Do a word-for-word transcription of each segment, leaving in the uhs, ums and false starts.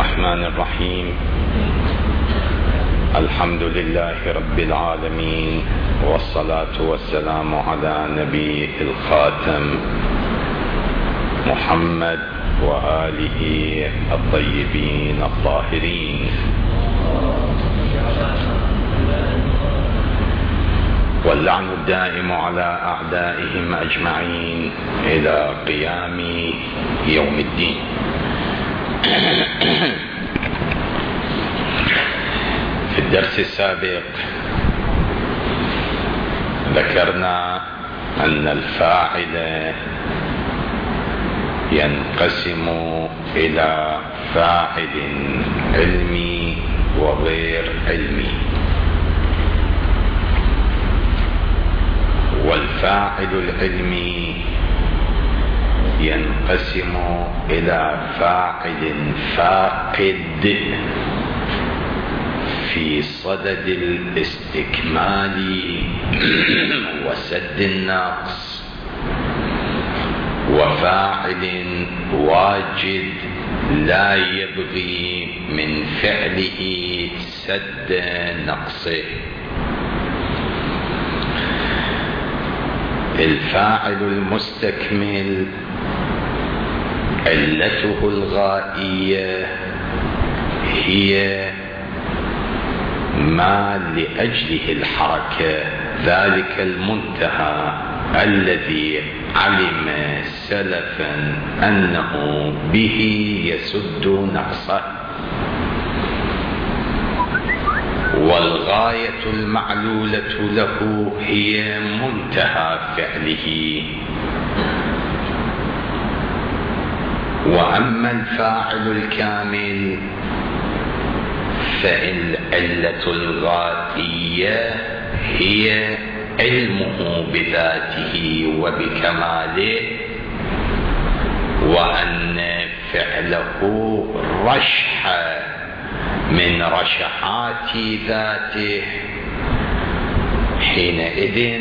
الرحمن الرحيم. الحمد لله رب العالمين، والصلاة والسلام على نبي الخاتم محمد وآله الطيبين الطاهرين. واللعن الدائم على أعدائهم أجمعين إلى قيام يوم الدين. في الدرس السابق ذكرنا أن الفاعل ينقسم إلى فاعل علمي وغير علمي، والفاعل العلمي ينقسم إلى فاعل فاقد في صدد الاستكمال وسد النقص، وفاعل واجد لا يبغي من فعله سد نقصه. الفاعل المستكمل علته الغائية هي ما لأجله الحركة، ذلك المنتهى الذي علم سلفا أنه به يسد نقصه. والغاية المعلولة له هي منتهى فعله. وأما الفاعل الكامل فالعلة الغائية هي علمه بذاته وبكماله، وأن فعله رشحة من رشحات ذاته. حينئذ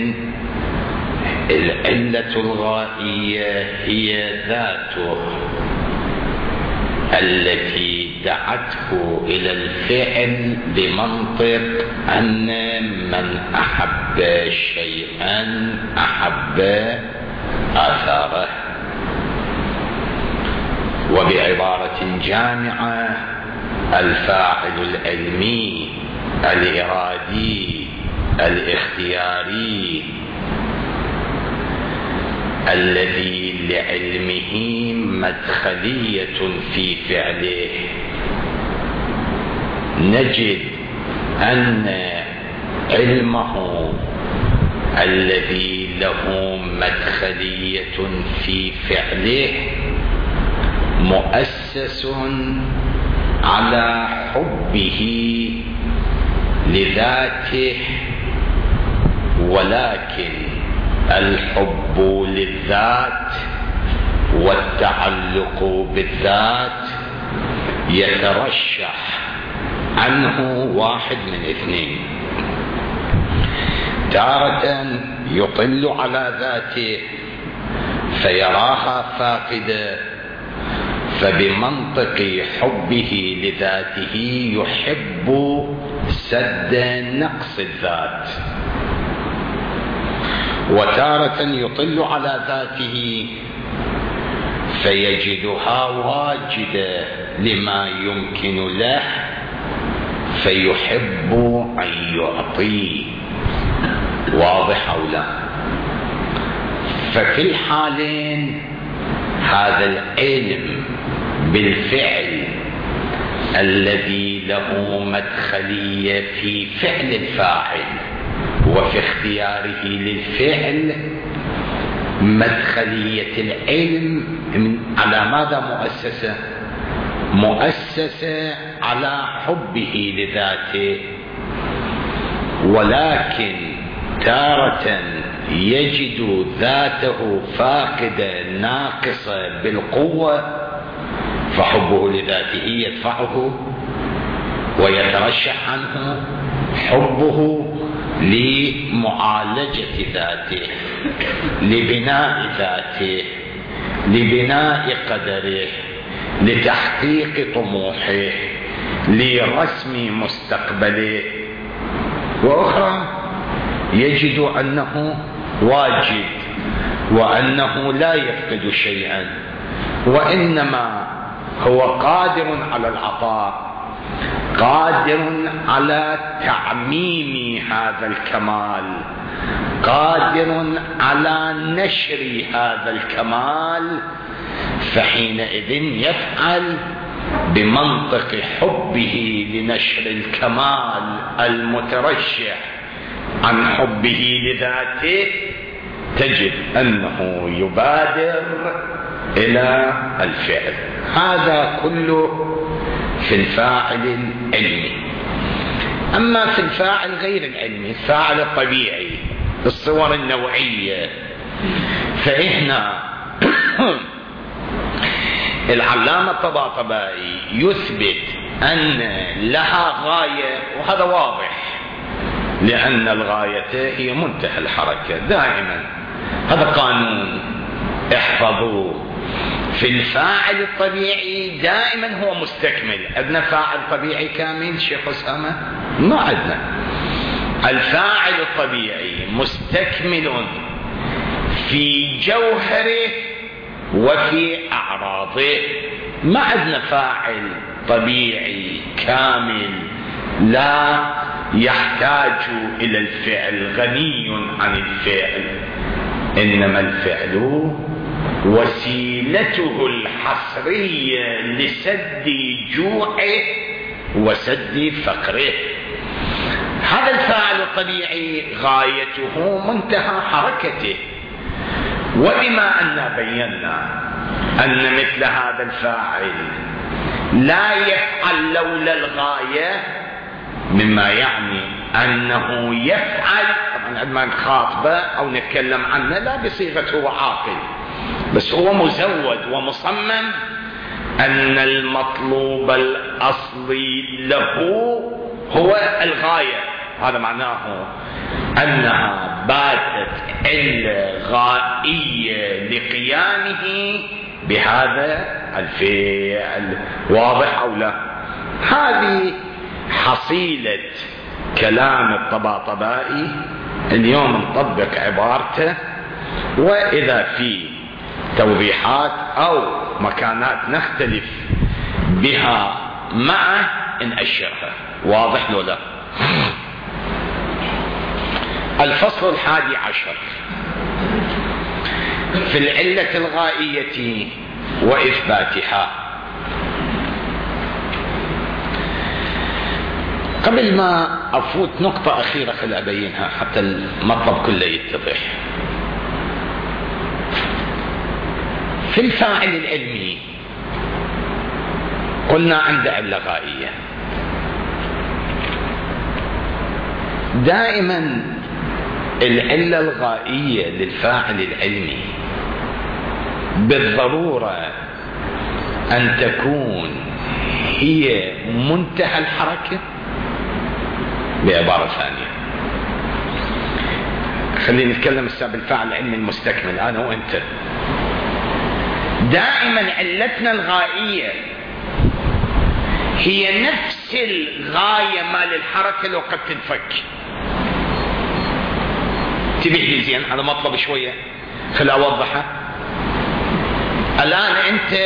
العلة الغائية هي ذاته التي دعته إلى الفعل بمنطق أن من أحب شيئا أحب آثاره. وبعبارة جامعة، الفاعل العلمي الإرادي الاختياري الذي لعلمه مدخلية في فعله، نجد أن علمه الذي له مدخلية في فعله مؤسس على حبه لذاته، ولكن الحب للذات والتعلق بالذات يترشح عنه واحد من اثنين: تارة يطل على ذاته فيراها فاقدة، فبمنطق حبه لذاته يحب سد نقص الذات. وتارة يطل على ذاته فيجدها واجدة لما يمكن له فيحب أن يعطي. واضح أو لا؟ ففي الحالين هذا العلم بالفعل الذي له مدخلية في فعل الفاعل وفي اختياره للفعل، مدخلية العلم على ماذا مؤسسة؟ مؤسسة على حبه لذاته. ولكن تارة يجد ذاته فاقدة ناقصة بالقوة، فحبه لذاته يدفعه ويترشح عنه حبه لمعالجة ذاته، لبناء ذاته، لبناء قدره، لتحقيق طموحه، لرسم مستقبله، وأخرى يجد أنه واجد وأنه لا يفقد شيئا، وإنما هو قادر على العطاء، قادر على تعميم هذا الكمال، قادر على نشر هذا الكمال، فحينئذ يفعل بمنطق حبه لنشر الكمال المترشح عن حبه لذاته، تجد أنه يبادر إلى الفعل. هذا كله في الفاعل العلمي. أما في الفاعل غير العلمي، الفاعل الطبيعي، الصور النوعية، فإحنا العلامة الطباطبائي يثبت أن لها غاية، وهذا واضح، لأن الغاية هي منتهى الحركة دائما. هذا قانون احفظوه. في الفاعل الطبيعي دائما هو مستكمل. عندنا فاعل طبيعي كامل شيخ أسامة؟ ما عندنا. الفاعل الطبيعي مستكمل في جوهره وفي أعراضه. ما عندنا فاعل طبيعي كامل لا يحتاج إلى الفعل، غني عن الفعل، إنما الفعل وسيلته الحصرية لسد جوعه وسد فقره. هذا الفاعل الطبيعي غايته منتهى حركته. وبما أننا بينا أن مثل هذا الفاعل لا يفعل لولا الغاية، مما يعني أنه يفعل، طبعا عندما نخاطبه أو نتكلم عنه لا بصيغة هو عاقل، بس هو مزود ومصمم أن المطلوب الأصلي له هو الغاية. هذا معناه أنها باتت علة غائية لقيامه بهذا الفعل. واضح أو لا؟ هذه حصيلة كلام الطباطبائي. اليوم نطبق عبارته، وإذا في توضيحات أو مكانات نختلف بها معه نأشرها. واضح لو لا؟ الفصل الحادي عشر في العلة الغائية وإثباتها. قبل ما أفوت نقطة أخيرة خل أبينها حتى المطلب كله يتضح. في الفاعل العلمي قلنا عنده علة غائية. دائما العلة الغائية للفاعل العلمي بالضرورة أن تكون هي منتهى الحركة. بعبارة ثانية، خلينا نتكلم السابق بالفاعل العلمي المستكمل، أنا وأنت. دائما علتنا الغائية هي نفس الغاية مال الحركة لو قد تنفك. تبيه لي زين هذا مطلب شوية خل أوضحه. الآن أنت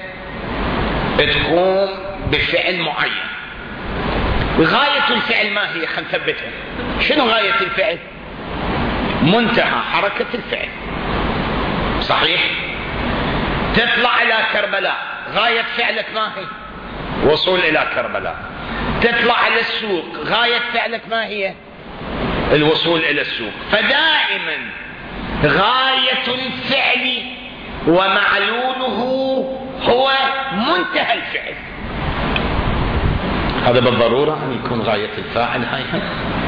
تقوم بفعل معين، غاية الفعل ما هي؟ خل نثبتها. شنو غاية الفعل؟ منتهى حركة الفعل، صحيح؟ تطلع إلى كربلاء، غاية فعلك ما هي؟ وصول إلى كربلاء. تطلع إلى السوق، غاية فعلك ما هي؟ الوصول إلى السوق. فدائما غاية الفعل ومعلوله هو منتهى الفعل. هذا بالضرورة أن يكون غاية الفاعل هاي هم.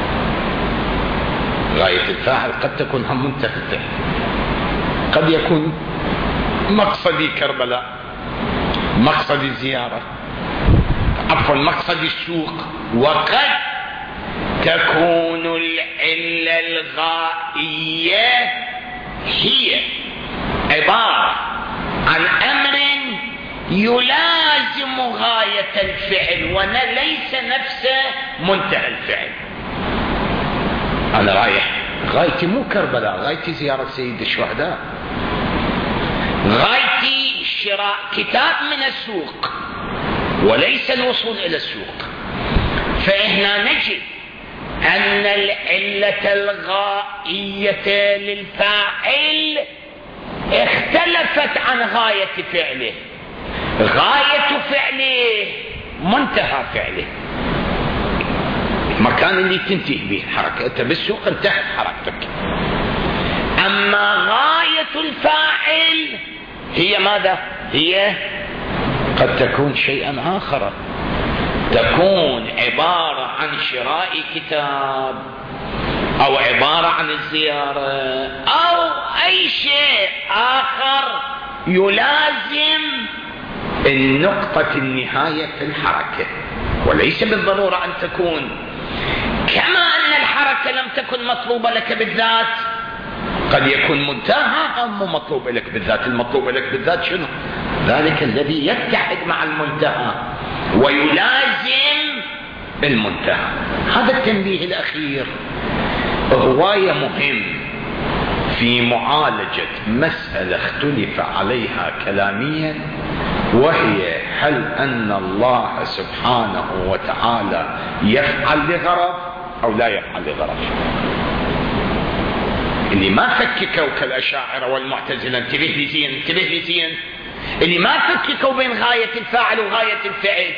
غاية الفاعل قد تكون هم منتهى الفعل. قد يكون مقصدي كربلاء، مقصدي الزيارة، عفوا مقصدي السوق. وقد تكون العلة الغائية هي عبارة عن أمر يلازم غاية الفعل وليس نفسه منتهى الفعل. أنا رايح غايتي مو كربلاء، غايتي زيارة سيد الشهداء، غايتي شراء كتاب من السوق وليس الوصول إلى السوق. فإحنا نجد أن العلة الغائية للفاعل اختلفت عن غاية فعله. غاية فعله منتهى فعله، المكان اللي تنتهي به الحركة. أنت بالسوق انتهت حركتك. أما غاية الفاعل هي ماذا؟ هي قد تكون شيئا آخر، تكون عبارة عن شراء كتاب أو عبارة عن الزيارة أو أي شيء آخر يلازم النقطة النهاية في الحركة، وليس بالضرورة أن تكون. كما أن الحركة لم تكن مطلوبة لك بالذات، قد يكون منتهى أم مطلوب لك بالذات. المطلوب لك بالذات شنو؟ ذلك الذي يتحد مع المنتهى ويلازم المنتهى. هذا التنبيه الأخير هواية مهم في معالجة مسألة اختلف عليها كلاميا، وهي هل أن الله سبحانه وتعالى يفعل لغرض أو لا يفعل لغرض. اللي ما فككوا كالأشاعرة والمعتزلة، انتبه لي زين انتبه لي زين، اللي ما فككوا بين غاية الفاعل وغاية الفعل.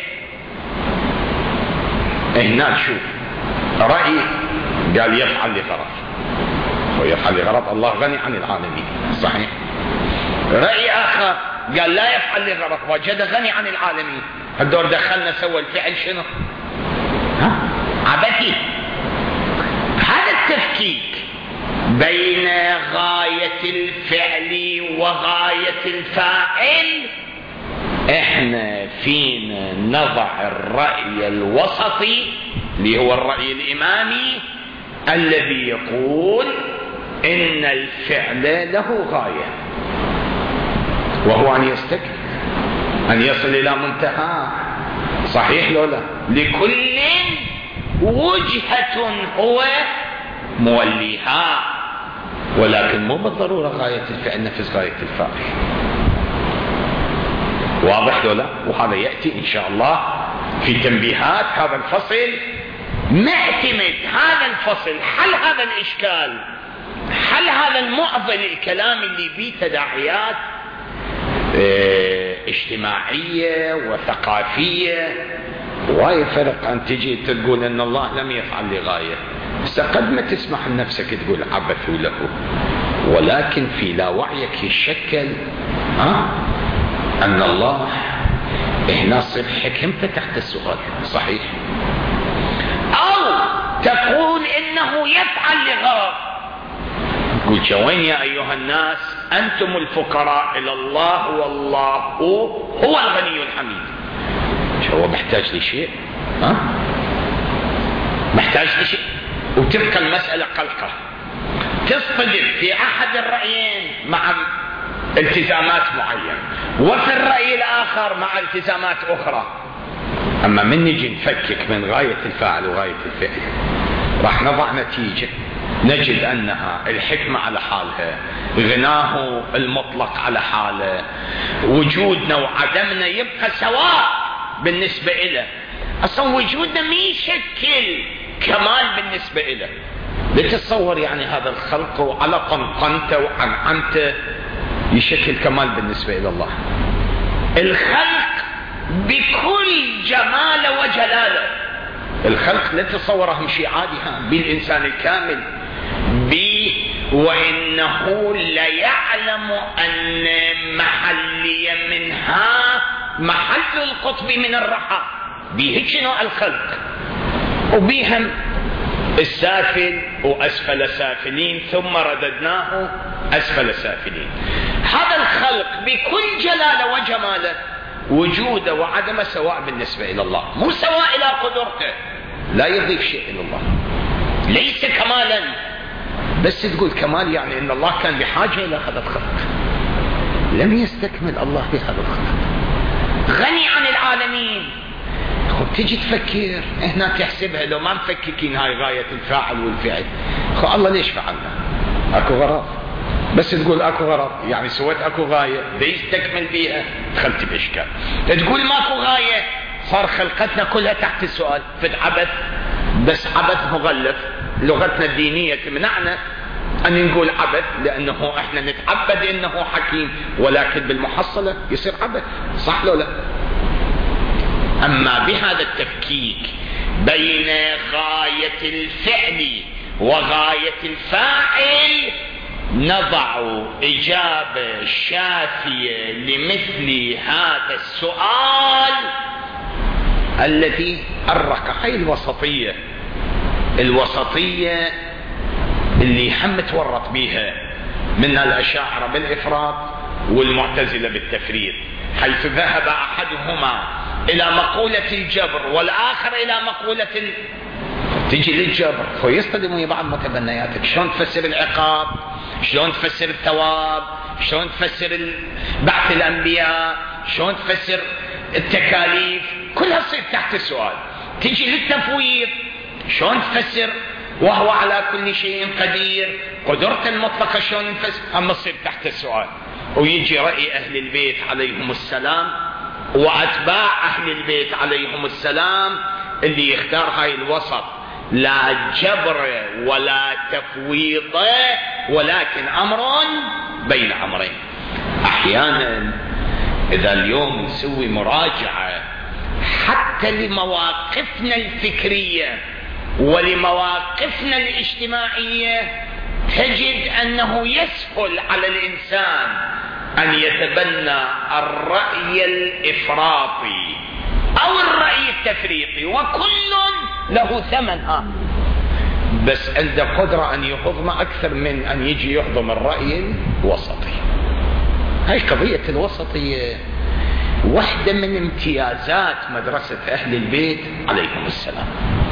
هنا شوف رأي قال يفعل لغرض، ويفعل لغرض الله غني عن العالمين، صحيح. رأي آخر قال لا يفعل لغرض، وجد غني عن العالمين. هالدور دخلنا سوى الفعل شنو؟ ها؟ عبثي. هذا التفكيك بين غاية الفعل وغاية الفاعل احنا فينا نضع الرأي الوسطي اللي هو الرأي الإمامي الذي يقول إن الفعل له غاية، وهو أن يستكمل، أن يصل إلى منتهى. صحيح لو لا؟ لكل وجهة هو موليها، ولكن مو بالضرورة غاية الفعل نفس غاية الفاعل. واضح لو لا؟ وهذا يأتي إن شاء الله في تنبيهات هذا الفصل. نعتمد هذا الفصل حل هذا الإشكال، حل هذا المعضل الكلام اللي بيه تداعيات اه اجتماعية وثقافية. واي فرق أن تجي تقول أن الله لم يفعل لغاية، بس قد ما تسمح لنفسك تقول عبثوا له، ولكن في لا وعيك يشكل ها أن الله هنا صف حكمته تحت السؤال. صحيح. أو تقول إنه يفعل لغرض، قل شوين يا أيها الناس أنتم الفقراء إلى الله والله هو الغني الحميد. هو محتاج لشيء؟ ها؟ محتاج لشيء. وتبقى المسألة قلقة، تصطدم في أحد الرأيين مع التزامات معينة، وفي الرأي الآخر مع التزامات أخرى. أما من نجي نفكك من غاية الفاعل وغاية الفعل راح نضع نتيجة نجد أنها الحكمة على حالها، غناه المطلق على حاله، وجودنا وعدمنا يبقى سواء بالنسبة إله. أصلا وجودنا ما يشكل كمال بالنسبة إله. لتتصور يعني هذا الخلق وعلى قنقنته وعنعنته يشكل كمال بالنسبة إلى الله. الخلق بكل جماله وجلاله، الخلق لا تتصورهم شيء عادي بالإنسان الكامل بي، وإنه لا يعلم أن محلي منها محل القطب من الرحى. بيهجن الخلق وبيهم السافل وأسفل سافلين ثم رددناه أسفل سافلين. هذا الخلق بكل جلاله وجماله وجوده وعدمه سواء بالنسبة إلى الله، مو سواء إلى قدرته، لا يضيف شيء إلى الله، ليس كمالا. بس تقول كمال يعني أن الله كان بحاجة إلى هذا الخلق، لم يستكمل الله بهذا الخلق. غني عن العالمين. خب تجي تفكر هنا تحسبها، لو ما مفككين هاي غاية الفاعل والفعل، خب الله ليش فعلنا؟ اكو غرض، بس تقول اكو غرض يعني سويت اكو غاية دي يستكمل بيها، دخلت باشكال. تقول ماكو غاية صار خلقتنا كلها تحت السؤال، فد عبث، بس عبث مغلف. لغتنا الدينية تمنعنا ان نقول عبث، لانه احنا نتعبد انه حكيم، ولكن بالمحصلة يصير عبث، صح لو لا؟ اما بهذا التفكيك بين غاية الفعل وغاية الفاعل نضع اجابة شافية لمثل هذا السؤال الذي أرق. هاي الوسطية، الوسطية اللي هم تورط بيها من الأشاعرة بالإفراط والمعتزلة بالتفريط، حيث ذهب أحدهما إلى مقولة الجبر والآخر إلى مقولة ال... تجي للجبر فيصطدموا بعض متبنياتك. شلون تفسر العقاب؟ شلون تفسر الثواب؟ شلون تفسر بعث الأنبياء؟ شلون تفسر التكاليف؟ كلها تصير تحت السؤال. تجي للتفويض، شلون تفسر وهو على كل شيء قدير؟ قدرة المطلقة شلون تفسر؟ هم تصير تحت السؤال. ويجي رأي أهل البيت عليهم السلام وأتباع أهل البيت عليهم السلام اللي يختار هاي الوسط، لا جبر ولا تفويض، ولكن أمر بين أمرين. أحيانا إذا اليوم نسوي مراجعة حتى لمواقفنا الفكرية ولمواقفنا الاجتماعية، تجد أنه يسهل على الإنسان أن يتبنى الرأي الإفراطي أو الرأي التفريطي، وكل له ثمن. آه. بس عنده قدرة أن يهضم أكثر من أن يجي يهضم الرأي الوسطي. هاي قضية الوسطية واحدة من امتيازات مدرسة أهل البيت عليهم السلام،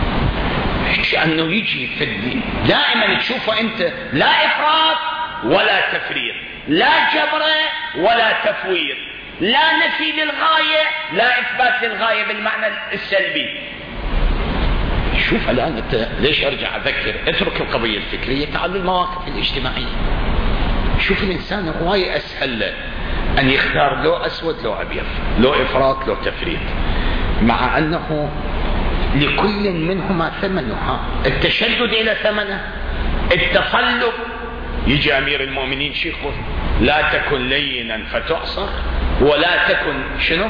أنه يجي في الدين دائما تشوفه أنت لا إفراط ولا تفريط، لا جبر ولا تفويض، لا نفي للغاية لا إثبات للغاية بالمعنى السلبي. شوف الآن أنت ليش أرجع أذكر؟ اترك القضية الفكرية، تعال للمواقف الاجتماعية. شوف الإنسان هواي أسهل له أن يختار لو أسود لو أبيض، لو إفراط لو تفريط، مع أنه لكل منهما ثمنها. التشدد إلى ثمنه، التفلق. يجي أمير المؤمنين شيخه لا تكن لينا فتعصر ولا تكن شنو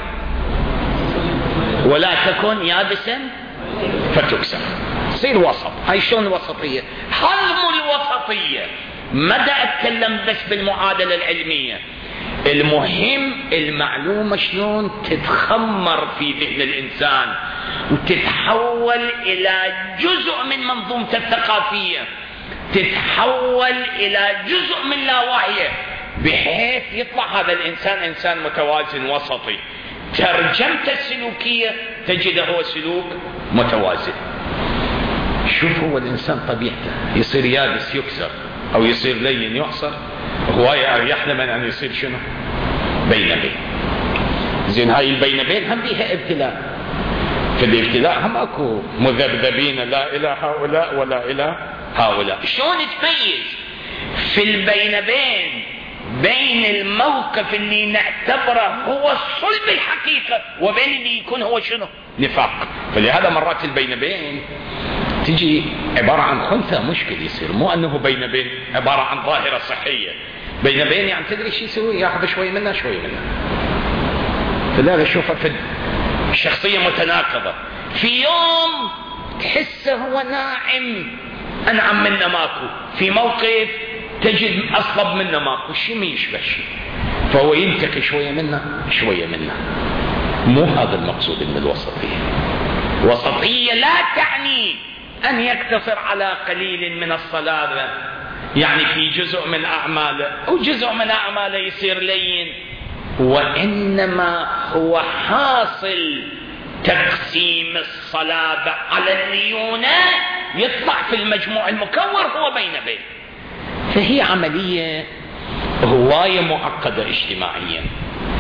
ولا تكن يابسا فتكسر. صير وسط. هاي شلون الوسطية؟ حظم الوسطية. مدى أتكلم بس بالمعادلة العلمية، المهم المعلومة شلون تتخمر في ذهن الإنسان وتتحول إلى جزء من منظومته الثقافية، تتحول إلى جزء من لاوعيه، بحيث يطلع هذا الإنسان إنسان متوازن وسطي. ترجمته السلوكية تجده هو سلوك متوازن. شوف هو الإنسان طبيعته يصير يابس يكسر أو يصير لين يعصر، هو أريح من أن يصير شنو بين بين. زين هاي البين بين هم بيها ابتلاء. في الابتلاء هم أكو مذبذبين لا إلى هؤلاء ولا إلى هؤلاء. شلون تميز في البين بين بين الموقف اللي نعتبره هو الصلب الحقيقة وبين اللي يكون هو شنو نفاق؟ فلهذا مرات البين بين تجي عبارة عن خنثى مشكل يصير، مو أنه بين بين عبارة عن ظاهرة صحية. بين بين يعني تدري شو يسوي؟ ياخذ شوي منها شوي منها. فلهذا شوفه في الشخصية متناقضة. في يوم تحسه هو ناعم أنعم منا ماكو، في موقف تجد أصلب منا ماكو، شيء ما يشبه شيء، فهو ينتقي شوية منا شوية منا. مو هذا المقصود من الوسطية. وسطية لا تعني أن يقتصر على قليل من الصلابة، يعني في جزء من أعماله أو جزء من أعماله يصير لين، وإنما هو حاصل تقسيم الصلابة على الليونة، يطلع في المجموع المكور هو بين بين. فهي عملية هواية معقدة اجتماعيا.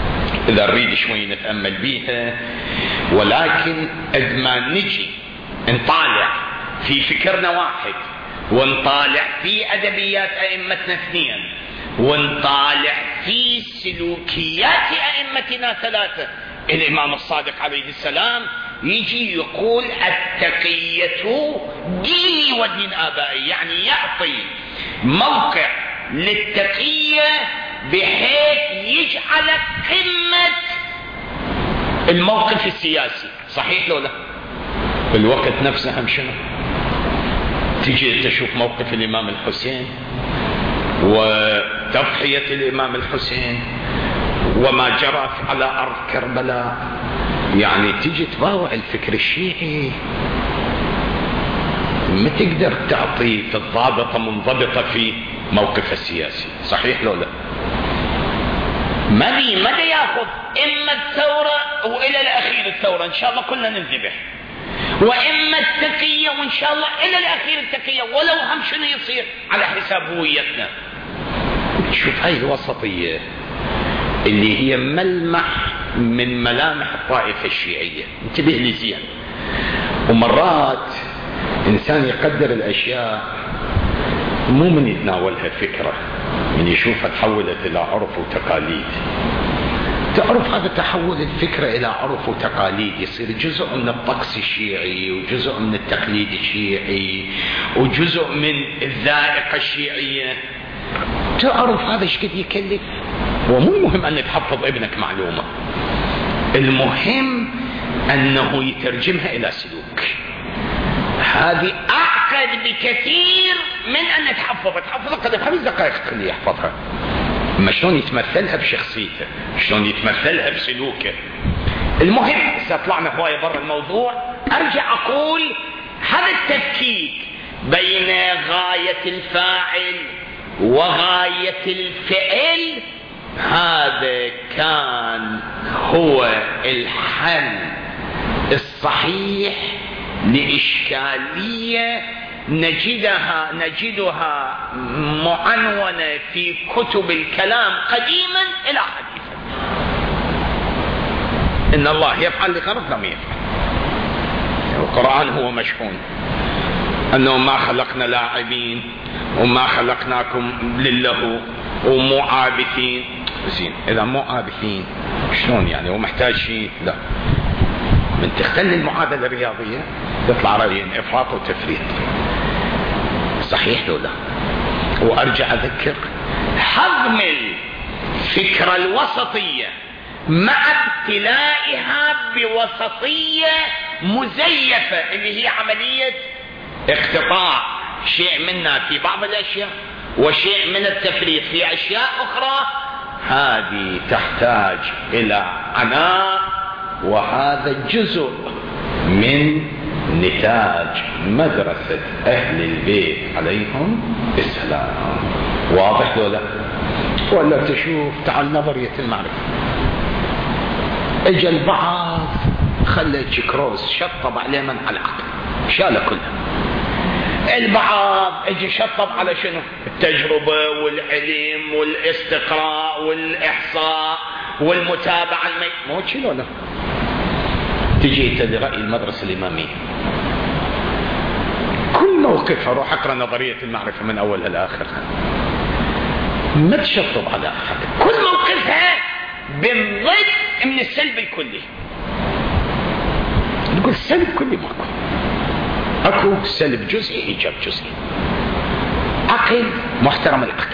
إذا نريد شوي نتأمل بيها. ولكن قد ما نجي نطالع في فكرنا واحد، ونطالع في أدبيات أئمتنا اثنين، ونطالع في سلوكيات أئمتنا ثلاثة. الإمام الصادق عليه السلام يجي يقول التقية ديني ودين آبائي، يعني يعطي موقع للتقية بحيث يجعلك قمة الموقف السياسي. صحيح لو لا؟ بالوقت نفسه هم شنو؟ تجي تشوف موقف الإمام الحسين وتضحية الإمام الحسين وما جرى على أرض كربلاء، يعني تجي تباوع الفكر الشيعي، ما تقدر تعطي الضابطة منضبطة في موقف السياسي. صحيح لو لا؟ مدي مدى ياخذ إما الثورة وإلى الأخير الثورة إن شاء الله كلنا ننذبح، وإما التقية وإن شاء الله إلى الأخير التقية، ولو هم شنو يصير على حساب هويتنا. شوف هاي الوسطية اللي هي ملمح من ملامح الطائفة الشيعية. انتبه لي زين. ومرات إنسان يقدر الأشياء مو من يتناولها فكرة، من يشوفها تحولت إلى عرف وتقاليد. تعرف هذا تحول الفكرة إلى عرف وتقاليد، يصير جزء من الطقس الشيعي وجزء من التقليد الشيعي وجزء من الذائقة الشيعية. تعرف هذا ايش قد يكلف؟ ومو المهم أن تحفظ ابنك معلومة، المهم أنه يترجمها إلى سلوك. هذه أعقد بكثير من أن تحفظها. تحفظها قد خمس دقائق تخليه يحفظها، اما شلون يتمثلها بشخصيته، شلون يتمثلها بسلوكه. المهم إذا طلعنا هواية برا الموضوع، أرجع أقول هذا التفكيك بين غاية الفاعل وغاية الفعل، هذا كان هو الحل الصحيح لإشكالية نجدها نجدها معنونة في كتب الكلام قديما إلى حديثا. إن الله يفعل لغرض لم يفعل. القرآن هو مشحون أنه ما خلقنا لاعبين وما خلقناكم للهو ومو عابثين. زين، إذا مو عابثين شلون يعني؟ ومحتاج شيء؟ لا، من تختل المعادلة الرياضية تطلع رأيين إفراط وتفريط. صحيح لو لا؟ وأرجع أذكر هضم الفكرة الوسطية مع ابتلائها بوسطية مزيفة اللي هي عملية اقتطاع شيء منا في بعض الأشياء وشيء من التفريط في أشياء أخرى. هذه تحتاج إلى عناء، وهذا جزء من نتاج مدرسة أهل البيت عليهم السلام. واضح ولا؟ ولا تشوف تعال نظرية المعرفة، اجى البعض خلى كروس شطب عليه من على العقل، شاله كله. البعض اجى شطب على شنو؟ التجربة والعلم والاستقراء والإحصاء والمتابعة المي... مو شنو ولا؟ تجي لرأي المدرسة الإمامية، كل موقف اروح اقرا نظرية المعرفة من اولها لاخرها، ما تشطب على احد، كل موقفها بالضد من السلب الكلي. نقول السلب كلي ماكو، اكو سلب جزئي ايجاب جزئي. عقل محترم العقل،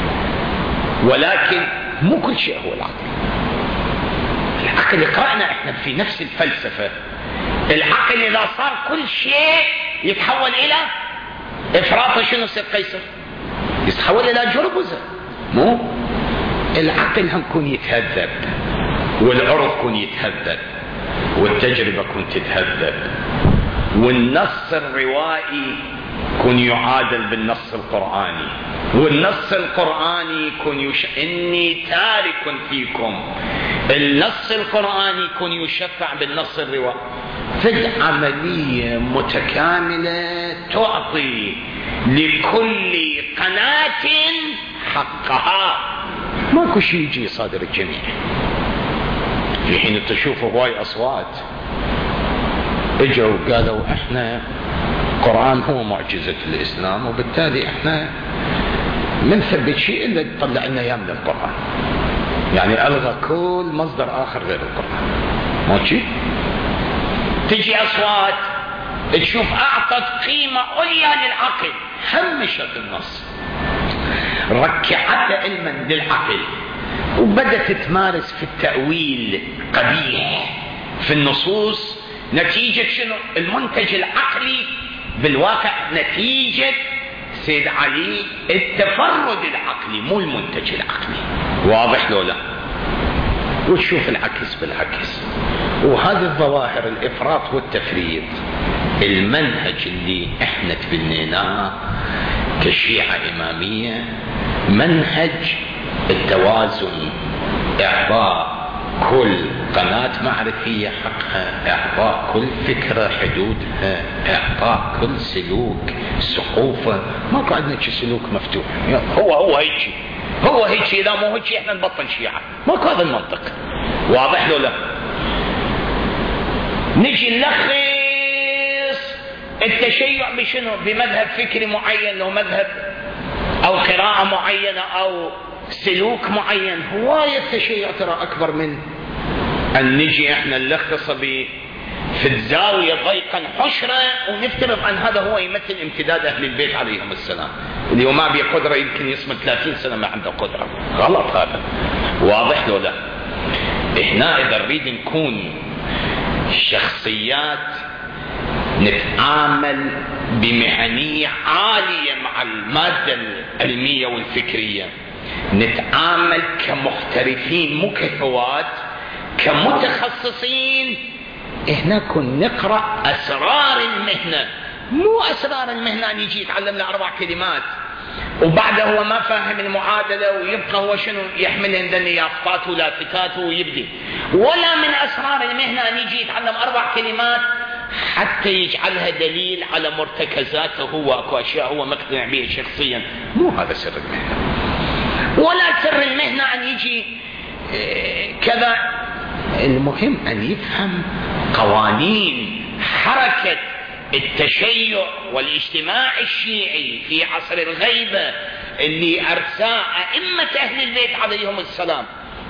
ولكن مو كل شيء هو العقل. العقل يقرأنا احنا في نفس الفلسفة. العقل اذا صار كل شيء يتحول الى افراط، شنو يصير قيصر؟ يتحول الى جربزة. مو العقل هم كون يتهذب، والعرف كون يتهذب، والتجربة كون تتهذب، والنص الروائي كون يعادل بالنص القرآني، والنص القرآني كون يش... إني تارك فيكم، النص القرآني كون يشفع بالنص الروائي. في عملية متكاملة تعطي لكل قناة حقها، ماكو شيء يجي صادر الجميع. في حين تشوفوا هواي أصوات اجوا وقالوا احنا القرآن هو معجزة الإسلام، وبالتالي احنا من ثبت شيء إلا تطلع لنا إياه من القرآن، يعني ألغى كل مصدر آخر غير القرآن. ماشي؟ تجي أصوات تشوف أعطت قيمة عليا للعقل، همشت النص، ركعت علما للعقل، وبدأت تمارس في التأويل قبيح في النصوص. نتيجة شنو؟ المنتج العقلي بالواقع نتيجة سيد علي التفرد العقلي مو المنتج العقلي. واضح لو لا؟ وتشوف العكس بالعكس. وهذه الظواهر الإفراط والتفريط المنهج اللي احنا تبنيناه كشيعة إمامية، منهج التوازن، إعطاء كل قناة معرفية حقها، إعطاء كل فكرة حدودها، إعطاء كل سلوك سقوفه. ماكو عندنا شي سلوك مفتوح، هو هو هيك هو هيك، إذا مو هيك احنا نبطل شيعة. ماكو هذا المنطق. واضح لو لا؟ نجي نلخص التشيع بشنو؟ بمذهب فكري معين، لو مذهب أو قراءة معينة أو سلوك معين. هواية التشيع ترى أكبر من أن نجي احنا نلخص ب في الزاوية ضيقا حشرة ونفترض أن هذا هو يمثل امتداد أهل البيت عليهم السلام، اللي هو ما بيه قدرة يمكن يصمد ثلاثين سنة ما عنده قدرة. غلط هذا. واضح لو لا؟ احنا إذا نريد نكون شخصيات نتعامل بمهنية عالية مع المادة العلمية والفكرية، نتعامل كمحترفين مو كهواة، كمتخصصين، احنا كنا نقرأ أسرار المهنة، مو أسرار المهنة أن يجي يتعلم له أربع كلمات وبعده هو ما فاهم المعادلة ويبقى هو شنو يحمل عندنا يافطات ولافتات ويبدي. ولا من أسرار المهنة أن يجي يتعلم أربع كلمات حتى يجعلها دليل على مرتكزاته هو، أكو أشياء هو مقتنع بها شخصيا. مو هذا سر المهنة. ولا سر المهنة أن يجي كذا. المهم أن يفهم قوانين حركة التشيع والاجتماع الشيعي في عصر الغيبة اللي أرساه أئمة أهل البيت عليهم السلام،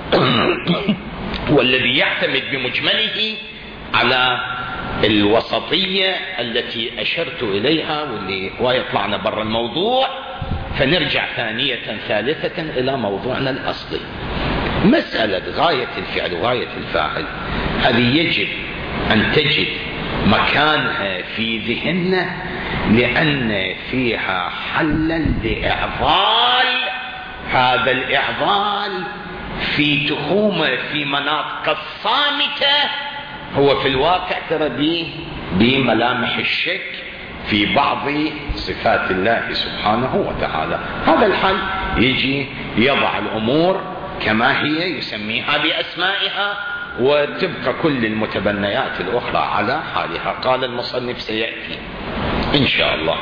والذي يعتمد بمجمله على الوسطية التي أشرت إليها، واللي ويطلعنا برا الموضوع. فنرجع ثانية ثالثة إلى موضوعنا الأصلي، مسألة غاية الفعل وغاية الفاعل. هذه يجب أن تجد مكانها في ذهننا، لأن فيها حلا لإعضال هذا الإعضال في تخومه في مناطق الصامتة. هو في الواقع ترى به بملامح الشك في بعض صفات الله سبحانه وتعالى. هذا الحل يجي يضع الأمور كما هي، يسميها بأسمائها، وتبقى كل المتبنيات الأخرى على حالها. قال المصنف سيأتي إن شاء الله،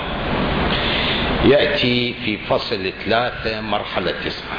يأتي في فصل ثلاثة مرحلة تسعة.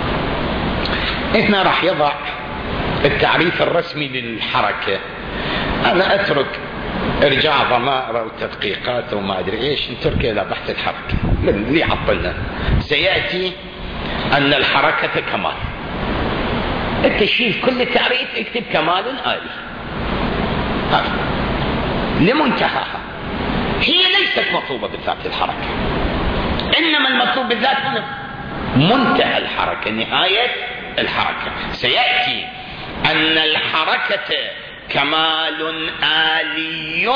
هنا راح يضع التعريف الرسمي للحركة. أنا أترك إرجاع ضمائر وتدقيقات وما أدري إيش، نترك إلى بحث الحركة اللي عطلنا. سيأتي أن الحركة كمال. التشيل كل تعريف اكتب كمال آلي هذا لمنتهاها. هي ليست مطلوبة بالذات الحركة، إنما المطلوب بالذات هنا منتهى الحركة، نهاية الحركة. سيأتي أن الحركة كمال آلي،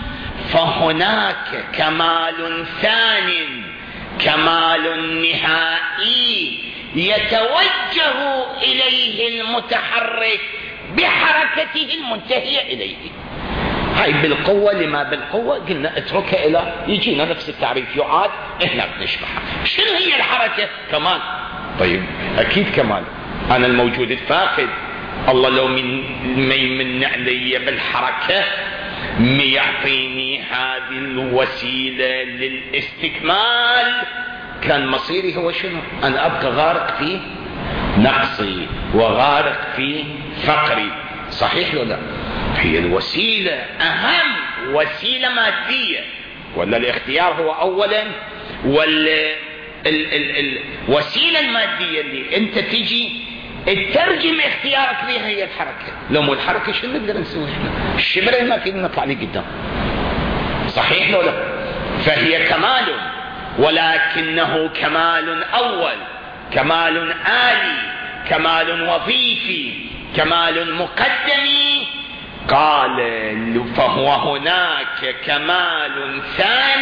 فهناك كمال ثان، كمال نهائي يتوجه إليه المتحرك بحركته المنتهية إليه. هاي بالقوة لما بالقوة قلنا اتركها إلى يجينا نفس التعريف يعاد إحنا بنشرحها. شنو هي الحركة؟ كمال. طيب أكيد كمال. أنا الموجود الفاقد، الله لو من ميمن علي بالحركة يعطيني هذه الوسيلة للاستكمال، كان مصيري هو شنو؟ أنا أبقى غارق في نقصي وغارق في فقري. صحيح ولا لا؟ هي الوسيلة أهم وسيلة مادية، ولا الاختيار هو أولا، ولا الوسيلة المادية اللي أنت تجي تترجم اختيارك بها هي الحركة. لو مو الحركة شو نقدر نسوي احنا؟ الشبرة ما فينا نطلع لي قدام. صحيح ولا لا؟ فهي كمال، ولكنه كمال أول، كمال آلي، كمال وظيفي، كمال مقدمي. قال فهو هناك كمال ثان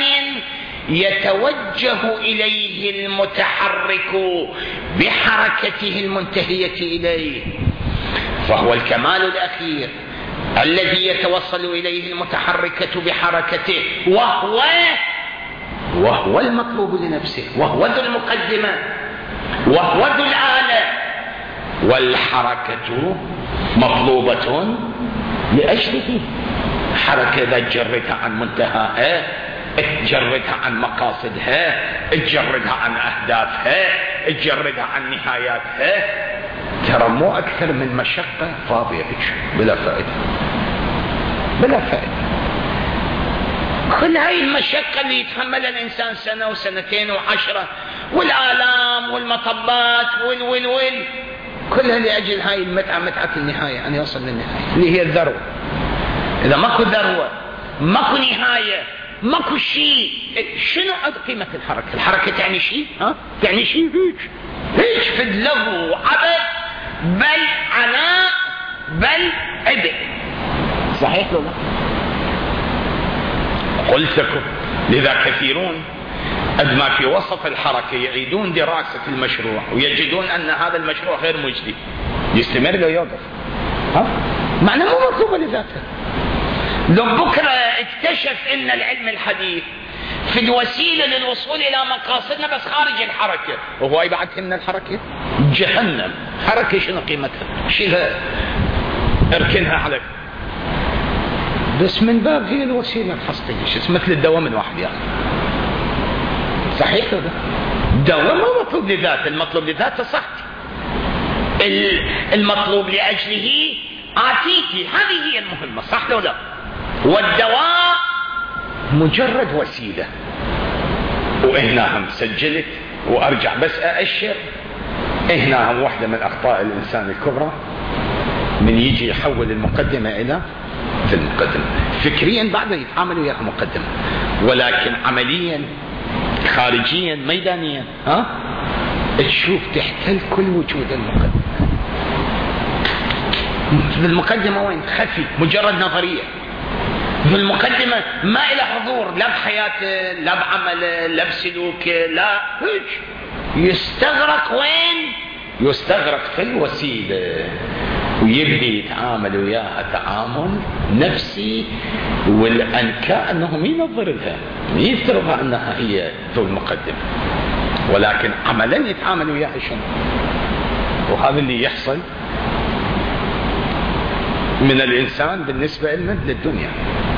يتوجه إليه المتحرك بحركته المنتهية إليه، فهو الكمال الأخير الذي يتوصل إليه المتحركة بحركته، وهو وهو المطلوب لنفسه، وهو ذو المقدمة، وهو ذو الآلة. والحركة مطلوبة لأجله. حركة إذا تجردها عن منتهاها، تجردها عن مقاصدها، تجردها عن أهدافها، تجردها عن نهاياتها، ترى مو أكثر من مشقة فاضية بلا فائدة، بلا فائدة. كل هاي المشقة اللي يتحملها الإنسان سنة وسنتين وعشرة، والآلام والمطبات وال وال وال كلها لأجل هاي المتعة، متعة النهاية، أن يوصل للنهاية اللي هي الذروة. إذا ماكو ذروة، ماكو نهاية، ماكو شيء، شنو قيمة الحركة؟ الحركة تعني شيء؟ ها؟ تعني شيء هيك هيك في اللغو عبث، بل عناء، بل عبء. صحيح ولا لا؟ قلت لكم لذا كثيرون قد ما في وسط الحركة يعيدون دراسة المشروع ويجدون أن هذا المشروع غير مجدي، يستمر لو يوقف. ها؟ معنى مو مطلوبة لذاته. لو بكرة اكتشف أن العلم الحديث في الوسيلة للوصول إلى مقاصدنا بس خارج الحركة، وهو يبعث من الحركة جهنم. حركة شنو قيمتها؟ شيلها اركنها عليك، بس من باب هي الوسيلة الحصرية، مثل الدوام الواحد يعني. صحيح كذا؟ الدوام مو مطلوب لذاته، المطلوب لذاته صحتي، المطلوب لأجله آتيتي، هذه هي المهمة. صح لو لا؟ والدواء مجرد وسيلة. وهنا هم سجلت وأرجع بس أأشر، هنا هم واحدة من أخطاء الإنسان الكبرى، من يجي يحول المقدمة إلى في المقدمة. فكريا بعده يتعامل وياها مقدمة، ولكن عمليا خارجيا ميدانيا ها تشوف تحتل كل وجود المقدمة. في المقدمة وين؟ خفي، مجرد نظرية. في المقدمة ما إلى حضور لا بحياته لا بعمله لا بسلوكه، لا هيك يستغرق. وين؟ يستغرق في الوسيلة، ويبدي يتعامل وياها تعامل نفسي، والأنكاء أنهم ينظر لها يفترضها أنها هي ذو المقدمة، ولكن عملا يتعامل وياها شنو. وهذا اللي يحصل من الإنسان بالنسبة له للدنيا.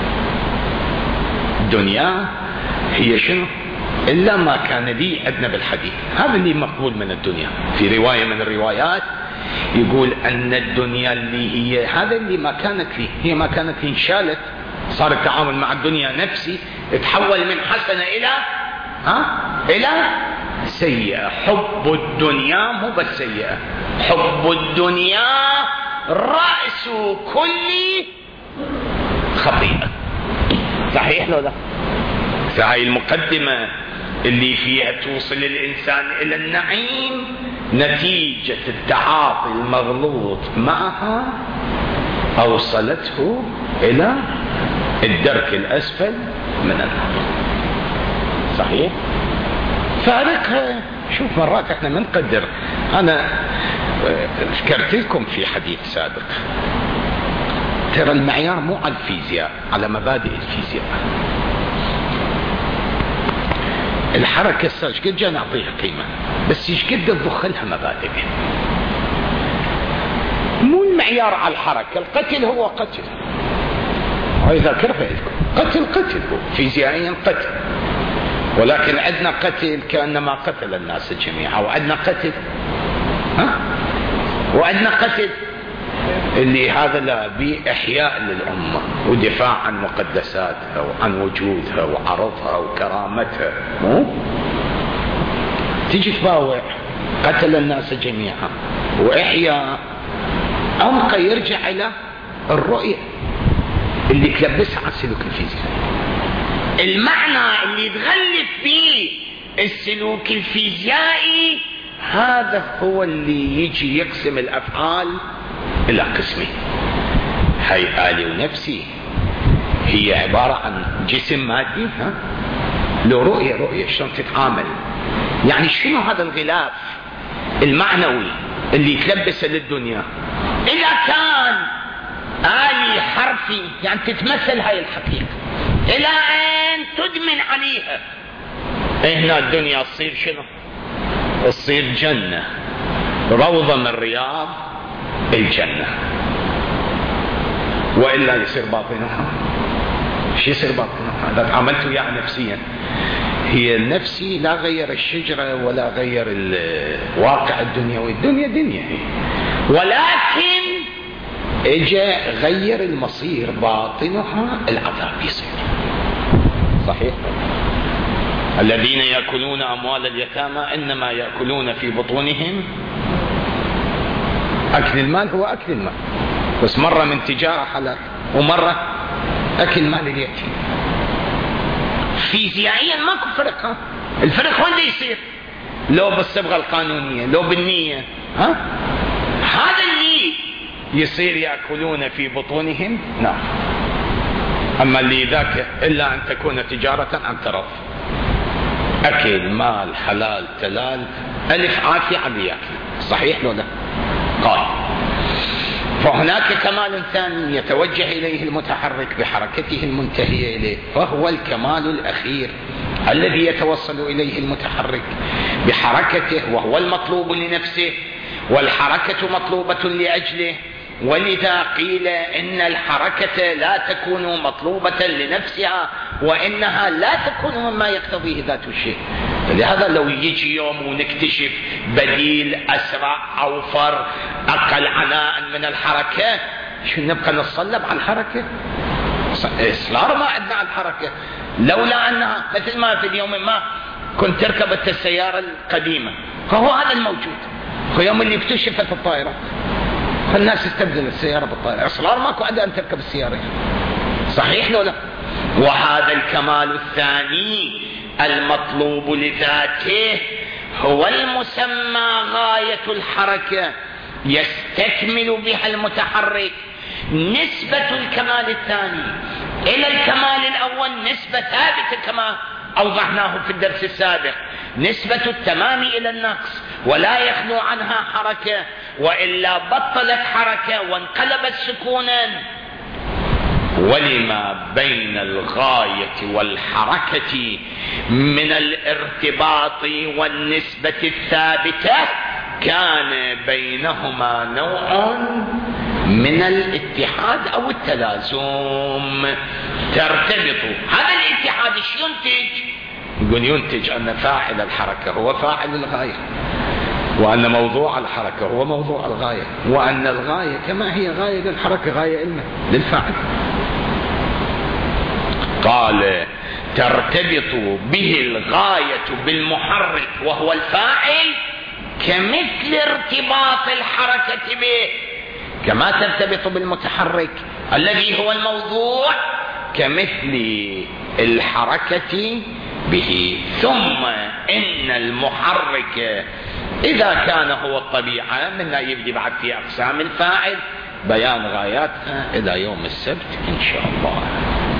الدنيا هي شنو؟ إلا ما كان لي أدنى بالحديث. هذا اللي مقبول من الدنيا. في رواية من الروايات يقول أن الدنيا اللي هي هذا اللي ما كانت لي، هي ما كانت لي انشالت، صار التعامل مع الدنيا نفسي تحول من حسنة إلى ها إلى سيئة. حب الدنيا مو بس سيئة، حب الدنيا رأس كل خطيئة. صحيح لو لا؟ فهي المقدمة اللي فيها توصل الإنسان إلى النعيم نتيجة التعاطي المغلوط معها أوصلته إلى الدرك الأسفل من النار. صحيح؟ فارقها. شوف مرات احنا ما نقدر. أنا ذكرت لكم في حديث سابق، ترى المعيار مو على الفيزياء، على مبادئ الفيزياء. الحركة الساعة ايش قد جا نعطيها قيمة، بس ايش قد تضخلها مبادئ. مو المعيار على الحركة، القتل هو قتل، وإذا كرفه لكم قتل قتل هو فيزيائيا قتل، ولكن عندنا قتل كأنما قتل الناس جميعا، وعندنا قتل ها وعندنا قتل اللي هذا لا بإحياء للأمة ودفاع عن مقدساتها وعن وجودها وعرضها وكرامتها، مو تيجي تباوع قتل الناس جميعا وإحياء. عمقه يرجع إلى الرؤية اللي تلبسها على السلوك الفيزيائي، المعنى اللي تغلف فيه السلوك الفيزيائي، هذا هو اللي يجي يقسم الأفعال إلى قسمين: هيئالي ونفسي. هي عبارة عن جسم مادي، ها؟ لو رؤية رؤية شلون تتعامل. يعني شنو هذا الغلاف المعنوي اللي تلبسه للدنيا؟ إذا كان آلي حرفي يعني تتمثل هاي الحقيقة إلى أن تدمن عليها، هنا الدنيا تصير شنو؟ تصير جنة، روضة من رياض الجنة. وإلا يصير باطنها. شو يصير باطنها؟ إذا تعاملت وياها نفسيا، هي النفسي لا غير الشجرة ولا غير الواقع الدنيوي، الدنيا دنيا هي، ولكن اجى غير المصير، باطنها العذاب يصير. صحيح؟ الذين يأكلون أموال اليتامى إنما يأكلون في بطونهم. أكل المال هو أكل المال، بس مرة من تجارة حلال ومرة أكل مال اليتيم. فيزيائيا ماكو فرق. ها؟ الفرق وين يصير؟ لو بالصبغة القانونية، لو بالنية. ها؟ هذا اللي يصير يأكلون في بطونهم نار. أما اللي ذاك إلا أن تكون تجارة عن طرف، أكل مال حلال تلال، ألف عافية عم يأكل. صحيح لو لا؟ قال فهناك كمال ثاني يتوجه إليه المتحرك بحركته المنتهية إليه، فهو الكمال الأخير الذي يتوصل إليه المتحرك بحركته، وهو المطلوب لنفسه، والحركة مطلوبة لأجله. ولذا قيل إن الحركة لا تكون مطلوبة لنفسها، وإنها لا تكون مما يقتضيه ذات الشيء. لهذا لو يجي يوم ونكتشف بديل أسرع أوفر أقل عناء من الحركة، شو نبقى نتصلب على الحركة؟ إصرار ما عندنا على الحركة، لولا أنها مثل ما في اليوم ما كنت تركبت السيارة القديمة، فهو هذا الموجود. في يوم اللي اكتشفت الطائرة فالناس استبدل السيارة بالطائرة، إصرار ماكو عندها أن تركب السيارة. صحيح لو لا؟ وهذا الكمال الثاني المطلوب لذاته هو المسمى غاية الحركة، يستكمل بها المتحرك نسبة الكمال الثاني إلى الكمال الأول، نسبة ثابتة كما أوضحناه في الدرس السابق، نسبة التمام إلى النقص، ولا يخلو عنها حركة، وإلا بطلت حركة وانقلبت سكونا. ولما بين الغاية والحركة من الارتباط والنسبة الثابتة كان بينهما نوع من الاتحاد أو التلازم، ترتبط. هذا الاتحاد ايش ينتج؟ يقول ينتج أن فاعل الحركة هو فاعل الغاية، وأن موضوع الحركة هو موضوع الغاية، وأن الغاية كما هي غاية للحركة غاية إلنا للفاعل. قال ترتبط به الغاية بالمحرك وهو الفاعل كمثل ارتباط الحركة به، كما ترتبط بالمتحرك الذي هو الموضوع كمثل الحركة به. ثم إن المحرك إذا كان هو الطبيعة، منا يبدي بعد في أقسام الفاعل بيان غاياتها إلى يوم السبت إن شاء الله.